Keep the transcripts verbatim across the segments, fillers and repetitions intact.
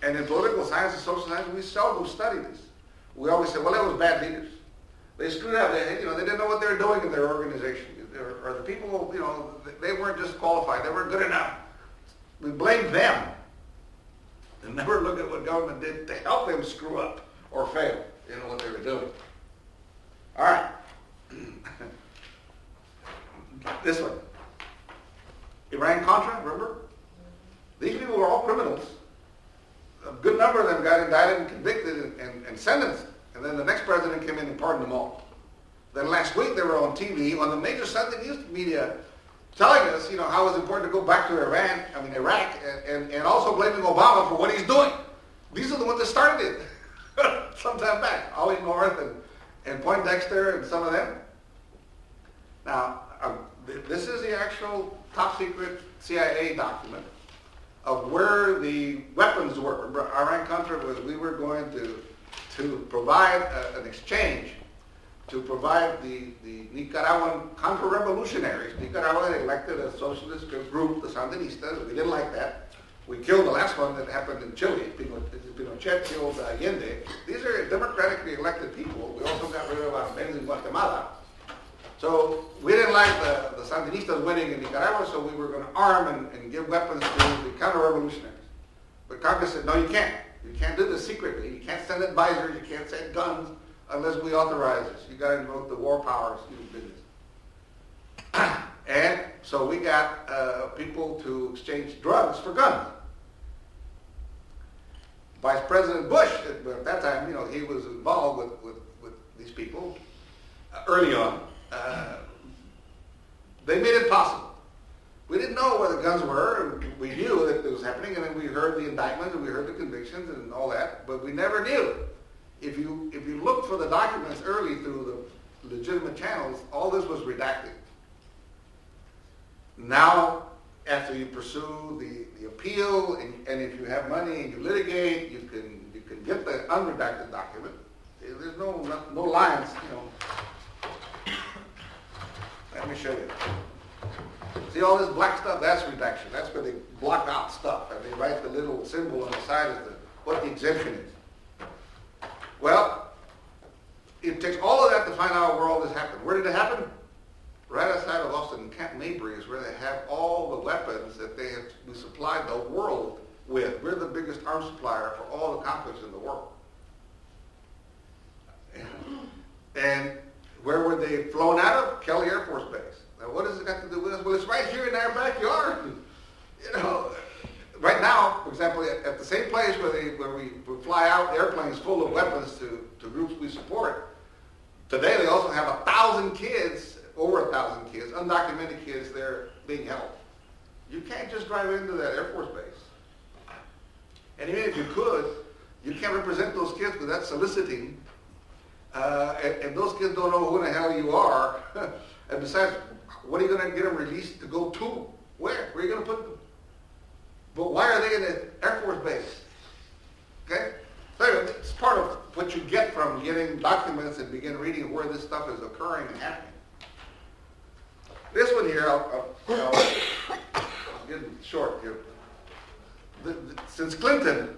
And in political science and social science, we seldom study this. We always say, well, it was bad leaders. They screwed up. They, you know, they didn't know what they were doing in their organization. Or, or the people, you know, they weren't just qualified. They weren't good enough. We blame them and never look at what government did to help them screw up or fail in what they were doing. All right. This one. Iran-Contra, remember? These people were all criminals. A good number of them got indicted and convicted and, and, and sentenced. And then the next president came in and pardoned them all. Then last week they were on T V, on the major Sunday news media, telling us, you know, how it's important to go back to Iran, I mean Iraq, and, and, and also blaming Obama for what he's doing. These are the ones that started it sometime back. Ollie North and, and Poindexter and some of them. Now, um, th- this is the actual top secret C I A document of where the weapons were. Iran-Contra was, we were going to, to provide a, an exchange to provide the, the Nicaraguan counter-revolutionaries. Nicaragua had elected a socialist group, the Sandinistas. We didn't like that. We killed the last one that happened in Chile. Pinochet killed Allende. These are democratically elected people. We also got rid of Arbenz in Guatemala. So we didn't like the, the Sandinistas winning in Nicaragua, so we were going to arm and, and give weapons to the counter-revolutionaries. But Congress said, no, you can't. You can't do this secretly. You can't send advisors. You can't send guns unless we authorize this. You got to invoke the war powers to do business. And so we got uh, people to exchange drugs for guns. Vice President Bush, at, at that time, you know, he was involved with, with, with these people uh, early on. Uh, they made it possible. We didn't know where the guns were. We knew that it was happening, and then we heard the indictments and we heard the convictions and all that, but we never knew. If you if you look for the documents early through the legitimate channels, all this was redacted. Now, after you pursue the, the appeal, and, and if you have money and you litigate, you can you can get the unredacted document. There's no no, no lines, you know. Let me show you. See all this black stuff? That's redaction. That's where they block out stuff, and they write the little symbol on the side of the what the exemption is. Well, it takes all of that to find out where all this happened. Where did it happen? Right outside of Austin, Camp Mabry is where they have all the weapons that they have we supplied the world with. We're the biggest arms supplier for all the conflicts in the world. And where were they flown out of? Kelly Air Force Base. Now, what has it got to do with us? Well, it's right here in our backyard. You know, right now, for example, at, at the same place where they where we, we fly out airplanes full of weapons to, to groups we support, today they also have a thousand kids, over a thousand kids, undocumented kids there being held. You can't just drive into that Air Force base. And even if you could, you can't represent those kids because that's soliciting. Uh, and, and those kids don't know who the hell you are. And besides, what are you going to get them released to go to? Where? Where are you going to put them? But why are they in an Air Force base? Okay? So it's part of what you get from getting documents and begin reading where this stuff is occurring and happening. This one here, I'll, I'll, I'll, I'll get it short here. The, the, since Clinton,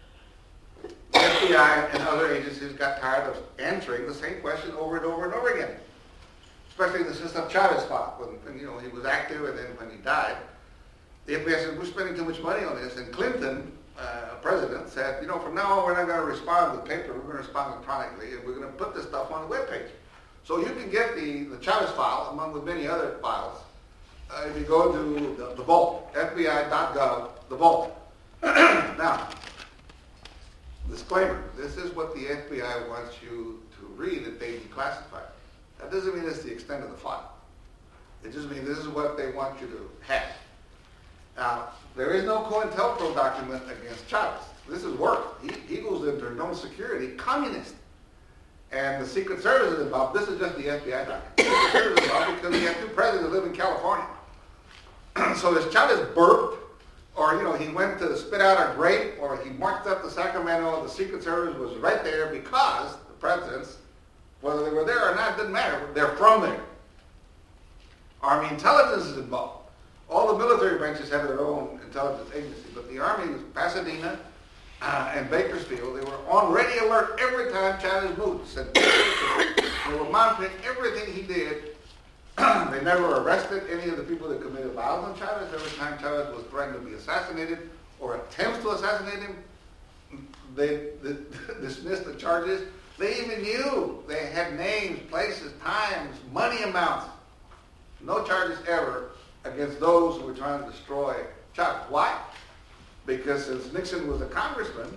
the F B I and other agencies got tired of answering the same question over and over and over again. Especially in the system of Chavez fought, when, when you know he was active and then when he died. The F B I said, we're spending too much money on this. And Clinton, uh, president, said, you know, from now on we're not going to respond with paper, we're going to respond electronically, and we're going to put this stuff on the webpage. So you can get the, the Chavez file, among with many other files, uh, if you go to the, the vault, F B I dot gov, the vault. Now, disclaimer, this is what the F B I wants you to read if they declassify. That doesn't mean it's the extent of the file. It just means this is what they want you to have. Now, there is no COINTELPRO document against Chavez. This is work. He, he goes into internal security, communist. And the Secret Service is involved. This is just the F B I document. The Secret Service is involved because we have two presidents that live in California. So as Chavez burped, or, you know, he went to spit out a grape, or he marched up to Sacramento, the Secret Service was right there because the presidents, whether they were there or not, didn't matter. They're from there. Army intelligence is involved. All the military branches have their own intelligence agency, but the Army was Pasadena, uh, and Bakersfield, they were on ready alert every time Chavez moved. Said, they were monitoring everything he did. They never arrested any of the people that committed violence on Chavez. Every time Chavez was threatened to be assassinated or attempts to assassinate him, they, they dismissed the charges. They even knew. They had names, places, times, money amounts. No charges ever against those who were trying to destroy Chavez. Why? Because since Nixon was a congressman,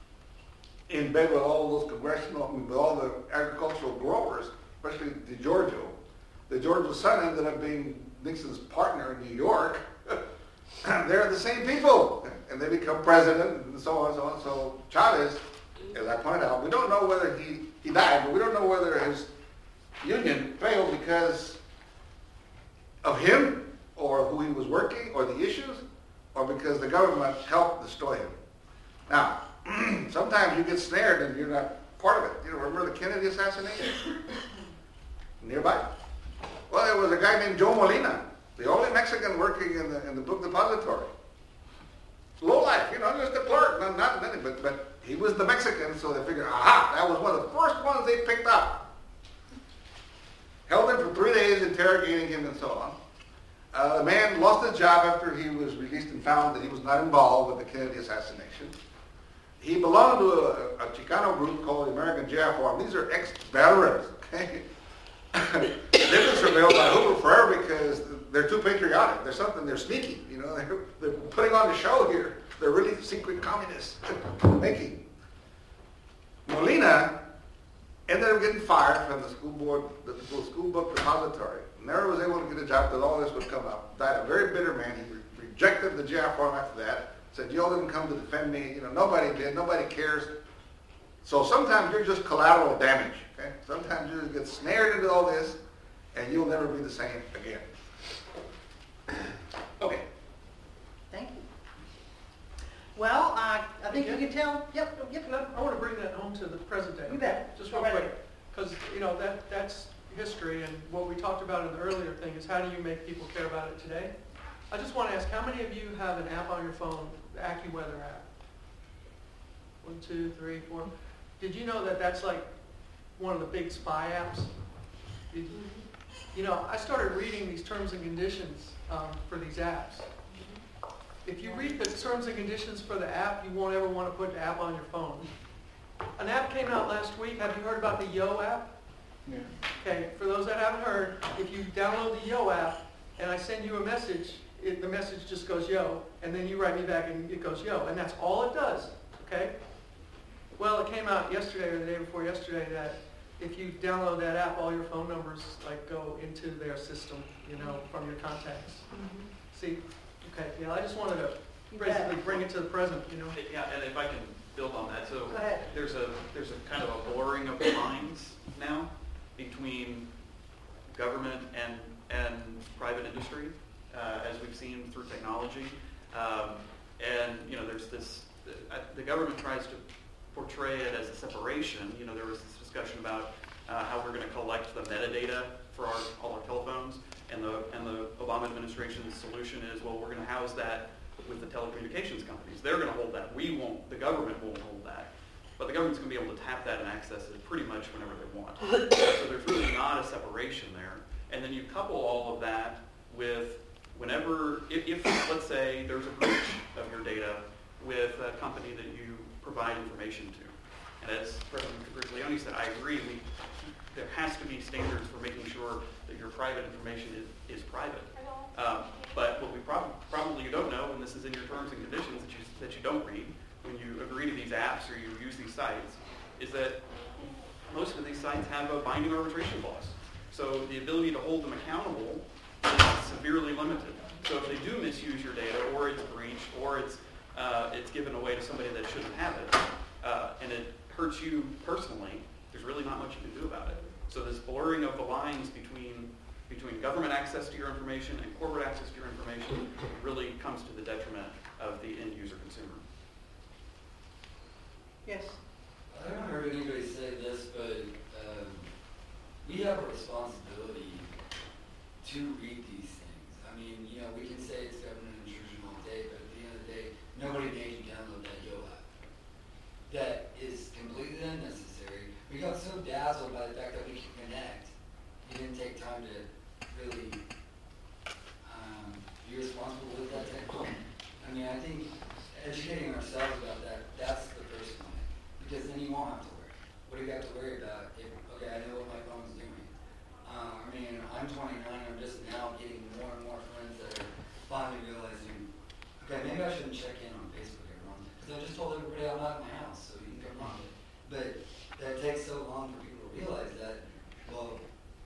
in bed with all those congressional, with all the agricultural growers, especially DeGiorgio, DeGiorgio's son ended up being Nixon's partner in New York. They're the same people, and they become president, and so on and so on. So Chavez, as I pointed out, we don't know whether he, he died, but we don't know whether his union failed because of him, or who he was working, or the issues, or because the government helped destroy him. Now, sometimes you get snared and you're not part of it. You know, remember the Kennedy assassination? Nearby? Well, there was a guy named Joe Molina, the only Mexican working in the in the book depository. Low life, you know, just a clerk, not, not many, but, but he was the Mexican, so they figured, aha, that was one of the first ones they picked up. Held him for three days, interrogating him and so on. Uh, the man lost his job after he was released and found that he was not involved with the Kennedy assassination. He belonged to a, a Chicano group called the American J F R. These are ex-veterans, okay? They've been surveilled by Hoover forever because they're too patriotic. They're something, they're sneaky, you know, they're, they're putting on a show here. They're really secret communists making. Molina ended up getting fired from the school board, the school book depository. Never was able to get a job because all this would come up. Died a very bitter man. He re- rejected the J F R after that. Said, you all didn't come to defend me. You know, nobody did. Nobody cares. So sometimes you're just collateral damage. Okay? Sometimes you just get snared into all this, and you'll never be the same again. Okay. Thank you. Well, uh, I think Yeah. you can tell. Yep. Yep. I want to bring that home to the present day. You bet. Just real Go right quick, because you know that that's history, and what we talked about in the earlier thing is how do you make people care about it today? I just want to ask, how many of you have an app on your phone, the AccuWeather app? One, two, three, four. Did you know that that's like one of the big spy apps? Did, you know, I started reading these terms and conditions um, for these apps. If you read the terms and conditions for the app, you won't ever want to put the app on your phone. An app came out last week. Have you heard about the Yo app? Yeah. Okay, for those that haven't heard, if you download the Yo app and I send you a message, it, the message just goes Yo, and then you write me back and it goes Yo, and that's all it does, okay? Well, it came out yesterday or the day before yesterday that if you download that app, all your phone numbers like go into their system, you know, from your contacts. Mm-hmm. See? Okay, yeah, I just wanted to You basically bet. bring it to the present, you know. Yeah, and if I can build on that, so Go ahead. there's a there's a kind of a blurring of the lines now between government and and private industry, uh, as we've seen through technology, um, and you know there's this uh, the government tries to portray it as a separation. You know there was this discussion about uh, how we're going to collect the metadata for our, all our telephones, and the and the Obama administration's solution is, well, we're going to house that with the telecommunications companies. They're going to hold that. We won't. The government won't hold that. But the government's going to be able to tap that and access it pretty much whenever they want. So there's really not a separation there. And then you couple all of that with whenever, if, if let's say there's a breach of your data with a company that you provide information to. And as President Leone said, I agree, we, there has to be standards for making sure that your private information is, is private. Um, but what we prob- probably you don't know, and this is in your terms and conditions that you, that you don't read, when you agree to these apps or you use these sites, is that most of these sites have a binding arbitration clause. So the ability to hold them accountable is severely limited. So if they do misuse your data, or it's breached, or it's uh, it's given away to somebody that shouldn't have it, uh, and it hurts you personally, there's really not much you can do about it. So this blurring of the lines between between government access to your information and corporate access to your information really comes to the detriment of the end user consumer. Yes. I haven't heard anybody say this, but um, we have a responsibility to read these things. I mean, you know, we can say it's government intrusion all day, but at the end of the day, nobody made you download that Yo app. ourselves about that, that's the first one. Because then you won't have to worry. What do you have to worry about? If, okay, I know what my phone's doing. Um, I mean, I'm twenty-nine, I'm just now getting more and more friends that are finally realizing, okay, maybe I shouldn't check in on Facebook everyone. Because I just told everybody I'm not in my house, so you can come on. But that takes so long for people to realize that, well,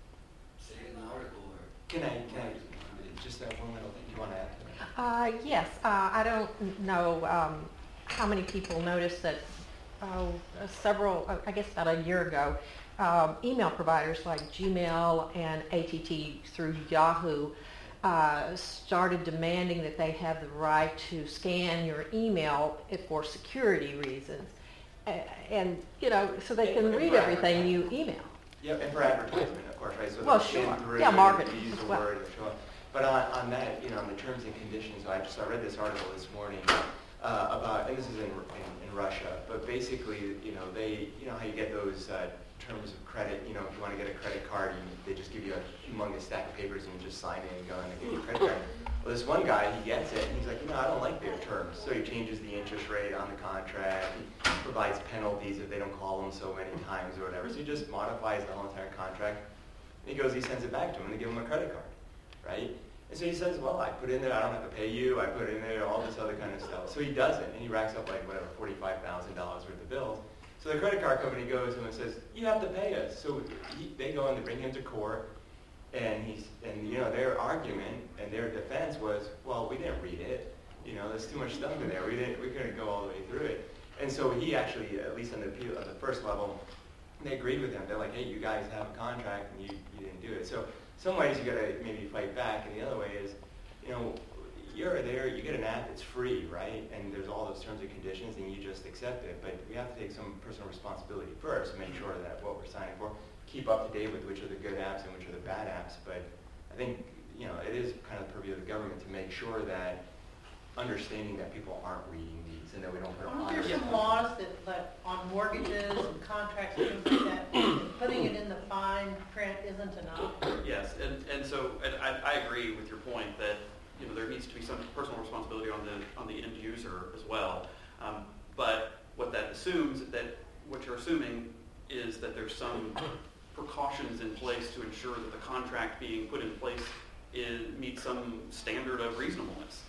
say it in the article or... Can I, can I, just that one little thing you want to add to that? Uh, yes, uh, I don't know um, how many people noticed that oh, uh, several, uh, I guess about a year ago, um, email providers like Gmail and A T T through Yahoo uh, started demanding that they have the right to scan your email if for security reasons. Uh, and, you know, so they can And- and read for everything you email. Yep, and for advertisement, of course, right? So Well, they'll scan sure. through, Yeah, you marketing use as the well. word, it'll show up. But on, on that, you know, on the terms and conditions, I just I read this article this morning uh, about, and this is in, in in Russia, but basically, you know, they, you know, how you get those uh, terms of credit. You know, if you want to get a credit card, you, they just give you a humongous stack of papers and you just sign in and go and they give you a credit card. Well, this one guy, he gets it, and he's like, you know, I don't like their terms. So he changes the interest rate on the contract. He provides penalties if they don't call him so many times or whatever. So he just modifies the whole entire contract. And he goes, he sends it back to him, and they give him a credit card, right? And so he says, well, I put in there, I don't have to pay you. I put in there all this other kind of stuff. So he does it, and he racks up like, whatever, forty-five thousand dollars worth of bills. So the credit card company goes to him and says, you have to pay us. So he, they go and they bring him to court. And he's, and you know, their argument and their defense was, well, we didn't read it. You know, there's too much stuff in there. We didn't, we couldn't go all the way through it. And so he actually, at least on the appeal, at the first level, they agreed with him. They're like, hey, you guys have a contract and you, you didn't do it. So some ways you gotta maybe fight back, and the other way is, you know, you're there, you get an app, it's free, right? And there's all those terms and conditions, and you just accept it. But we have to take some personal responsibility first, make sure that what we're signing for, keep up to date with which are the good apps and which are the bad apps. But I think, you know, it is kind of the purview of the government to make sure that understanding that people aren't reading these and that we don't put them on. Aren't there some laws that, that on mortgages and contracts and things like that, putting it in the fine print isn't enough? Yes, and, and so and I, I agree with your point that, you know, there needs to be some personal responsibility on the on the end user as well. Um, but what that assumes, that what you're assuming is that there's some precautions in place to ensure that the contract being put in place is, meets some standard of reasonableness.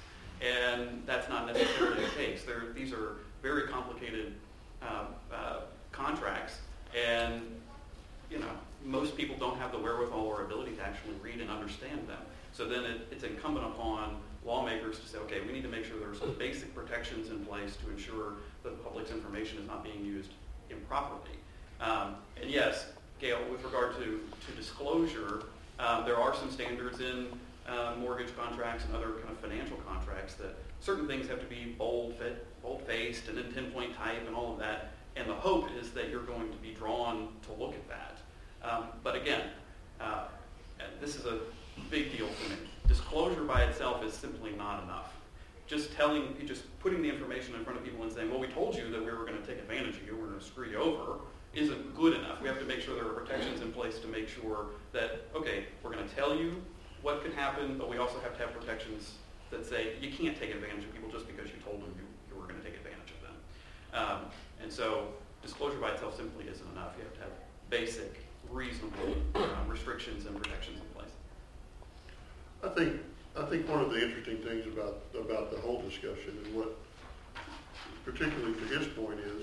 And that's not necessarily the case. There, these are very complicated um, uh, contracts, and you know, most people don't have the wherewithal or ability to actually read and understand them. So then it, it's incumbent upon lawmakers to say, okay, we need to make sure there are some basic protections in place to ensure that the public's information is not being used improperly. Um, and yes, Gail, with regard to, to disclosure, um, there are some standards in uh, mortgage contracts and other kind of financial contracts that certain things have to be bold, fit, bold-faced and in pinpoint type and all of that. And the hope is that you're going to be drawn to look at that. Um, but again, uh, this is a big deal for me. Disclosure by itself is simply not enough. Just telling, just putting the information in front of people and saying, well, we told you that we were going to take advantage of you, we're going to screw you over, isn't good enough. We have to make sure there are protections in place to make sure that, okay, we're going to tell you what could happen, but we also have to have protections that say you can't take advantage of people just because you told them you, you were going to take advantage of them. Um, and so disclosure by itself simply isn't enough. You have to have basic, reasonable um, restrictions and protections in place. I think I think one of the interesting things about about the whole discussion and what, particularly to his point, is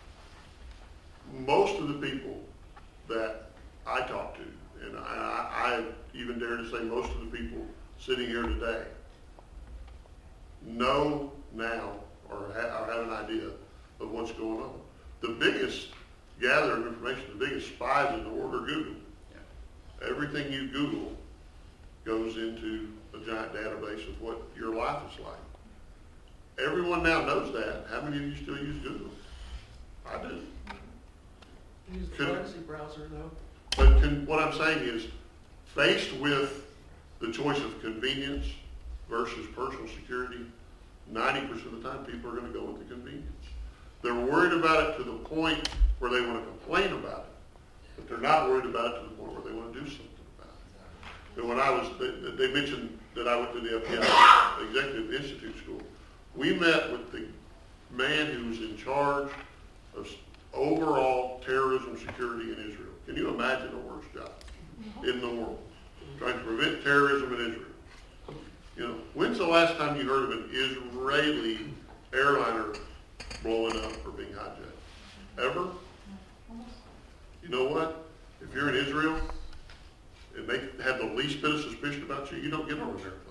most of the people that I talk to, and I, I even dare to say most of the people sitting here today, know now or, ha- or have an idea of what's going on. The biggest gatherer of information, the biggest spies in the world are Google. Yeah. Everything you Google goes into a giant database of what your life is like. Everyone now knows that. How many of you still use Google? I do. Use the Could- privacy browser though. But can, what I'm saying is, faced with the choice of convenience versus personal security, ninety percent of the time people are going to go with the convenience. They're worried about it to the point where they want to complain about it, but they're not worried about it to the point where they want to do something about it. And when I was, they, they mentioned that I went to the F B I Executive Institute School. We met with the man who was in charge of overall terrorism security in Israel. Can you imagine a worse job in the world? Trying to prevent terrorism in Israel. You know, when's the last time you heard of an Israeli airliner blowing up or being hijacked? Ever? You know what? If you're in Israel and they have the least bit of suspicion about you, you don't get on an airplane.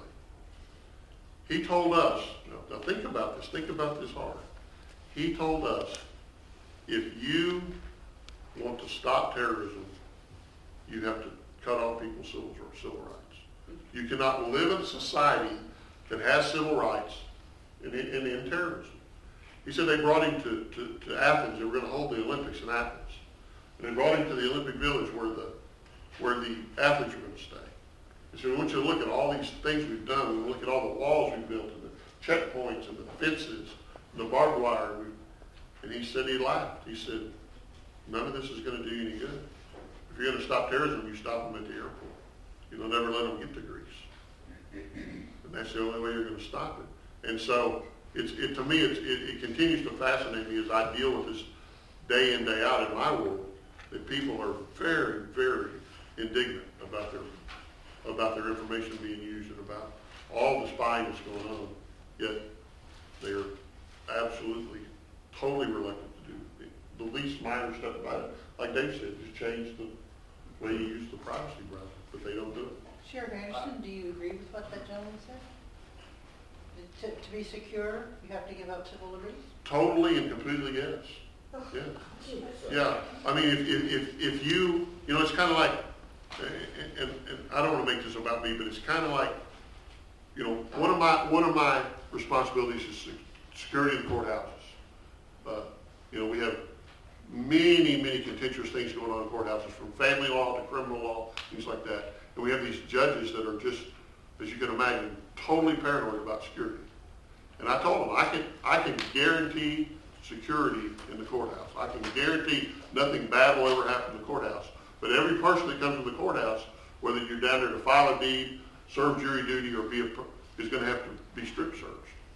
He told us, now, now think about this, think about this hard. He told us, if you want to stop terrorism, you have to cut off people's civil, civil rights. You cannot live in a society that has civil rights and in, in, in terrorism. He said they brought him to, to, to Athens. They were going to hold the Olympics in Athens. And they brought him to the Olympic Village where the, where the athletes were going to stay. He said, we want you to look at all these things we've done. We want to look at all the walls we've built and the checkpoints and the fences and the barbed wire. And he said he laughed. He said, none of this is going to do you any good. If you're going to stop terrorism, you stop them at the airport. You don't ever let them get to Greece. And that's the only way you're going to stop it. And so, it's, it, to me, it's, it, it continues to fascinate me as I deal with this day in, day out in my world, that people are very, very indignant about their about their information being used and about all the spying that's going on. Yet, they're absolutely, totally reluctant to do the, the least minor stuff about it. Like Dave said, just change the way you use the privacy browser, but they don't do it. Sheriff Anderson, do you agree with what that gentleman said? To, to be secure, you have to give up civil liberties? Totally and completely yes. Yeah. Yeah. I mean, if, if, if you, you know, it's kind of like, and, and, and I don't want to make this about me, but it's kind of like, you know, one of my one of my responsibilities is security of the courthouses. Uh, you know, we have many, many contentious things going on in courthouses, from family law to criminal law, things like that. And we have these judges that are just, as you can imagine, totally paranoid about security. And I told them, I can, I can guarantee security in the courthouse. I can guarantee nothing bad will ever happen in the courthouse. But every person that comes to the courthouse, whether you're down there to file a deed, serve jury duty, or be a, is going to have to be strip searched.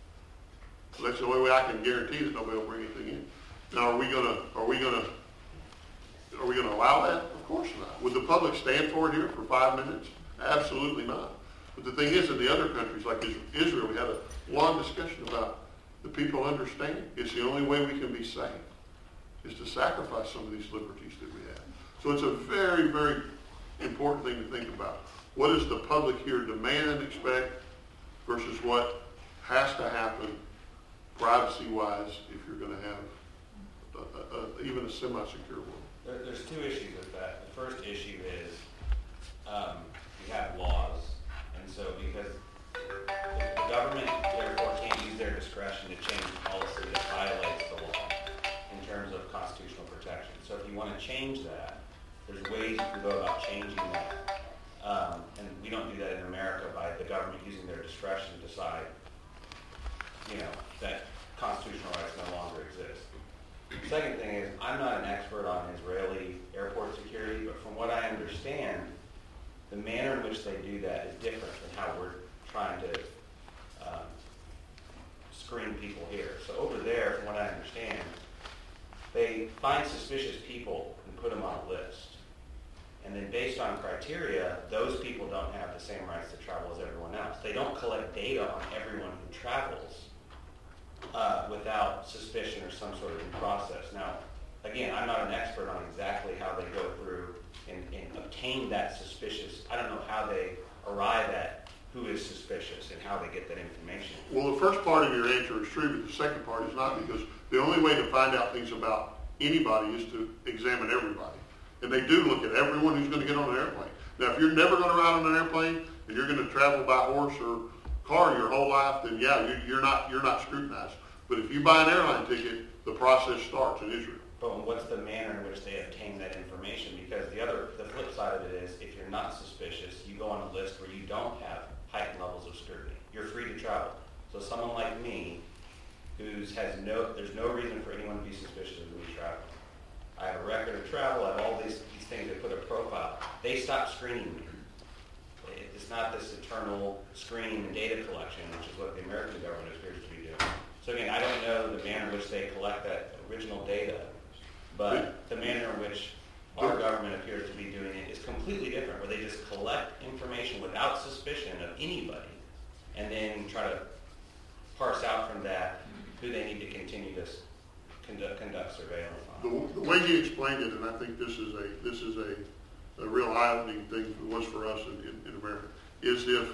So that's the only way I can guarantee that nobody will bring anything in. Now, are we going to, are we going to, are we going to allow that? Of course not. Would the public stand for it here for five minutes? Absolutely not. But the thing is, in the other countries like Israel, we had a long discussion about the people understand it's the only way we can be safe is to sacrifice some of these liberties that we have. So it's a very, very important thing to think about. What does the public here demand and expect versus what has to happen privacy-wise if you're going to have a, a, a, even a semi-secure world? There, there's two issues with that. The first issue is um, we have laws, and so because the government therefore can't use their discretion to change policy that violates the law in terms of constitutional protection. So if you want to change that, there's ways you can go about changing that. Um, and we don't do that in America by the government using their discretion to decide, you know, that constitutional rights no longer exist. The second thing is, I'm not an expert on Israeli airport security, but from what I understand, the manner in which they do that is different than how we're trying to um, screen people here. So over there, from what I understand, they find suspicious people and put them on a list. And then based on criteria, those people don't have the same rights to travel as everyone else. They don't collect data on everyone who travels uh, without suspicion or some sort of due process. Now, again, I'm not an expert on exactly how they go through and, and obtain that suspicious. I don't know how they arrive at who is suspicious and how they get that information. Well, the first part of your answer is true, but the second part is not, because the only way to find out things about anybody is to examine everybody. And they do look at everyone who's going to get on an airplane. Now, if you're never going to ride on an airplane and you're going to travel by horse or car your whole life, then yeah, you, you're not you're not scrutinized. But if you buy an airline ticket, the process starts in Israel. But what's the manner in which they obtain that information? Because the other, the flip side of it is, if you're not suspicious, you go on a list where you don't have heightened levels of scrutiny. You're free to travel. So someone like me, who's has no, there's no reason for anyone to be suspicious of me traveling. I have a record of travel. I have all these, these things. They put a profile. They stop screening me. It's not this eternal screening and data collection, which is what the American government appears to be doing. So again, I don't know the manner in which they collect that original data, but the manner in which our government appears to be doing it is completely different, where they just collect information without suspicion of anybody, and then try to parse out from that who they need to continue to s- conduct, conduct surveillance on. The, the way you explained it, and I think this is a, this is a, a real eye-opening thing, it was for us in, in, in America, is if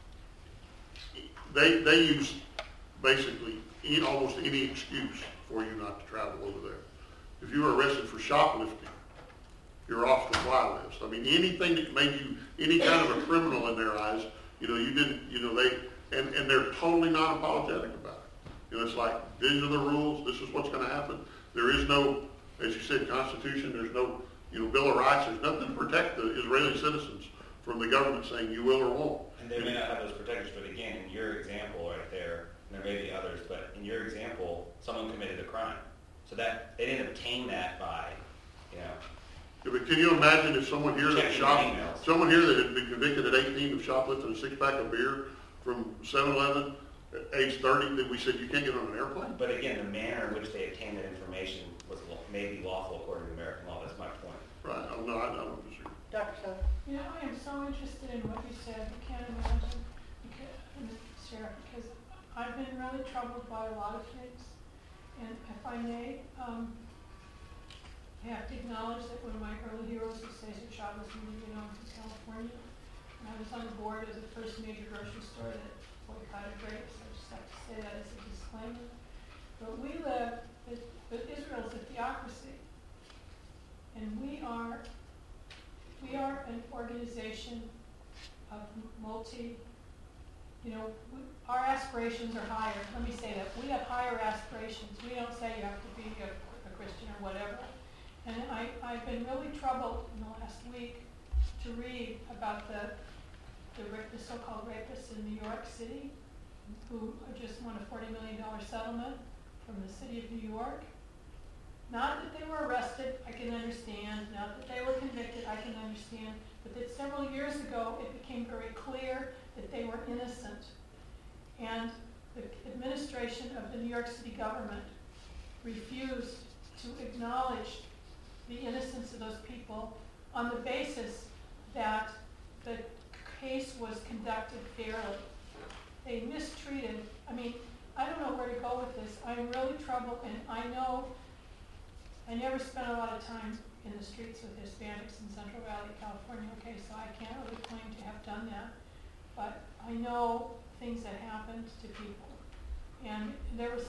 they, they use basically any, almost any excuse for you not to travel over there. If you were arrested for shoplifting, you're off the fly list. I mean, anything that made you any kind of a criminal in their eyes, you know, you didn't, you know, they, and, and they're totally not apologetic about it. You know, it's like, these are the rules, this is what's going to happen. There is no, as you said, Constitution, there's no, you know, Bill of Rights, there's nothing to protect the Israeli citizens from the government saying you will or won't. And they may not have those protections, but again, in your example right there, and there may be others, but in your example, someone committed a crime. So that, they didn't obtain that by, you know. Yeah, but can you imagine if someone here that Checking shop, emails. someone here that had been convicted at eighteen of shoplifting a six-pack of beer from seven eleven at age thirty, that we said you can't get on an airplane? But again, the manner in which they obtained that information was law- may be lawful according to American law. That's my point. Right, oh, no, I, I don't disagree. Doctor Sutton? You know, I am so interested in what you said, you can't imagine, because, Sheriff, because I've been really troubled by a lot of things. And if I may, um, I have to acknowledge that one of my early heroes was Cesar Chavez from you know, from California. And I was on the board of the first major grocery store that boycotted grapes. I just have to say that as a disclaimer. But we live, but Israel's a theocracy. And we are We are an organization of multi, you know, we, our aspirations are higher. Let me say that. We have higher aspirations. We don't say you have to be a, a Christian or whatever. And I, I've been really troubled in the last week to read about the, the, the so-called rapists in New York City who just won a forty million dollars settlement from the city of New York. Not that they were arrested, I can understand. Not that they were convicted, I can understand. But that several years ago, it became very clear that they were innocent. And the administration of the New York City government refused to acknowledge the innocence of those people on the basis that the case was conducted fairly. They mistreated, I mean, I don't know where to go with this. I'm really troubled, and I know I never spent a lot of time in the streets with Hispanics in Central Valley, California, okay, so I can't really claim to have done that. But I know things that happened to people. And there was